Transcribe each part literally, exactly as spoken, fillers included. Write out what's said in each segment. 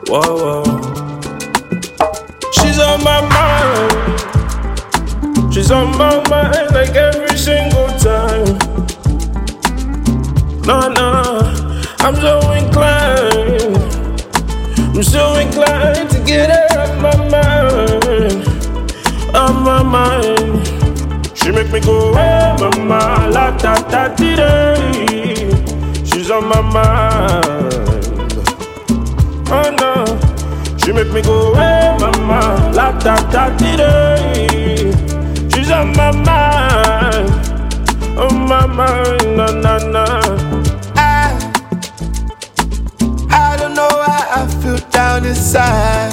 Whoa, whoa. She's on my mind. She's on my mind like every single time. No, no, I'm so inclined. I'm so inclined to get her out my mind. Out my mind. She make me go, hey, mama, la ta ta ti day. She's on my mind. Oh no. She make me go, hey, mama, la ta ta ti day. She's on my mind. On my mind, na na na. I, I don't know how I feel down inside.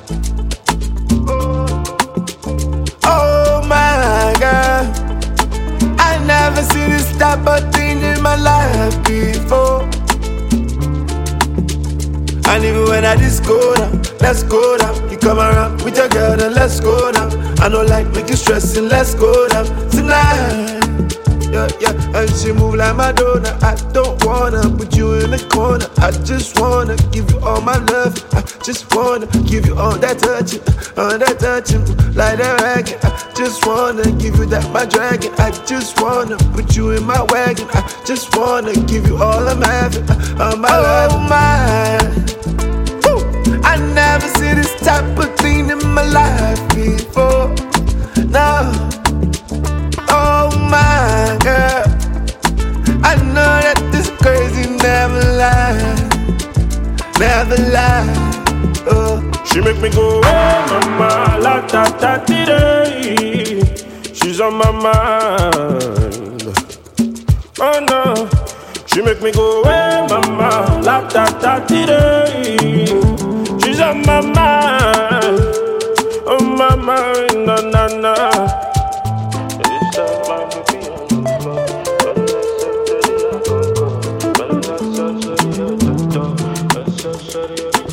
Oh my God, I never seen this type of thing in my life before. And even when I just go down, let's go down. You come around with your girl and let's go down. I don't like make you stressing, let's go down tonight. Yeah, yeah, and she move like Madonna. I don't wanna put you in the corner. I just wanna give you all my love. I just wanna give you all that touching, all that touching, like that ragging. I just wanna give you that my dragon. I just wanna put you in my wagon. I just wanna give you all I'm having, all my love. Oh my, Woo. I never see this type of thing in my life before. No. Oh my girl, I know that this crazy never lie, never lie. Oh. She make me go, hey, mama, la ta ta ti day. She's on my mind. Oh no. She make me go, hey, mama, la ta ta ti day. She's on my mind. On my mind, na na na. Shut